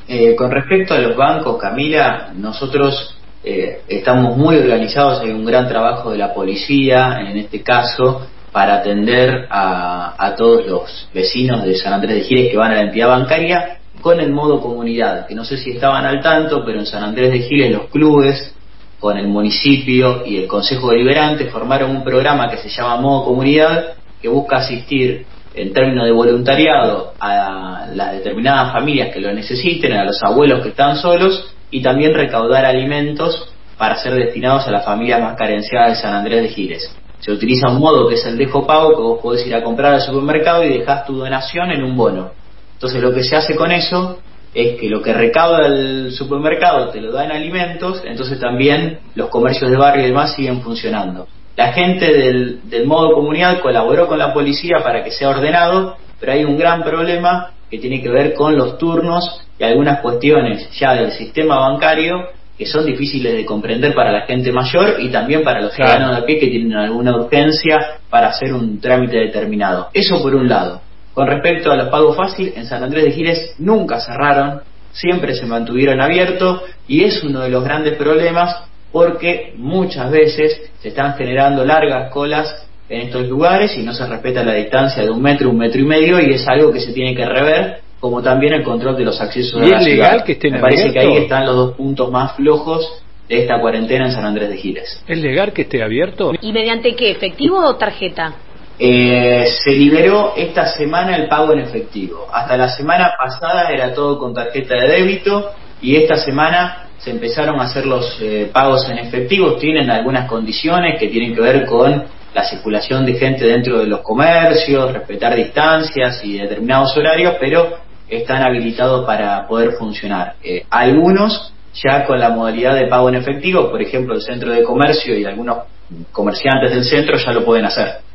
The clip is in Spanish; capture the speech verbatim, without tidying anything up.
Eh, con respecto a los bancos, Camila, nosotros eh, estamos muy organizados, hay un gran trabajo de la policía, en este caso, para atender a, a todos los vecinos de San Andrés de Giles que van a la entidad bancaria con el modo comunidad, que no sé si estaban al tanto, pero en San Andrés de Giles los clubes, con el municipio y el Consejo Deliberante, formaron un programa que se llama Modo Comunidad, que busca asistir en términos de voluntariado a las determinadas familias que lo necesiten, a los abuelos que están solos, y también recaudar alimentos para ser destinados a las familias más carenciadas de San Andrés de Giles. Se utiliza un modo que es el dejo pago, que vos podés ir a comprar al supermercado y dejás tu donación en un bono. Entonces lo que se hace con eso es que lo que recauda el supermercado te lo da en alimentos, entonces también los comercios de barrio y demás siguen funcionando. La gente del, del modo comunidad colaboró con la policía para que sea ordenado, pero hay un gran problema que tiene que ver con los turnos y algunas cuestiones ya del sistema bancario que son difíciles de comprender para la gente mayor y también para los Claro. ciudadanos de a pie que tienen alguna urgencia para hacer un trámite determinado. Eso por un lado. Con respecto a los pagos fáciles, en San Andrés de Giles nunca cerraron, siempre se mantuvieron abiertos y es uno de los grandes problemas porque muchas veces se están generando largas colas en estos lugares y no se respeta la distancia de un metro, un metro y medio y es algo que se tiene que rever, como también el control de los accesos a la ciudad. ¿Y es legal que estén Me parece abiertos? que ahí están los dos puntos más flojos de esta cuarentena en San Andrés de Giles. ¿Es legal que esté abierto? ¿Y mediante qué? ¿Efectivo o tarjeta? Eh, se liberó esta semana el pago en efectivo. Hasta la semana pasada era todo con tarjeta de débito y esta semana se empezaron a hacer los eh, pagos en efectivo. Tienen algunas condiciones que tienen que ver con la circulación de gente dentro de los comercios, respetar distancias y determinados horarios, pero están habilitados para poder funcionar. Eh, algunos ya con la modalidad de pago en efectivo, por ejemplo el centro de comercio y algunos comerciantes del centro ya lo pueden hacer.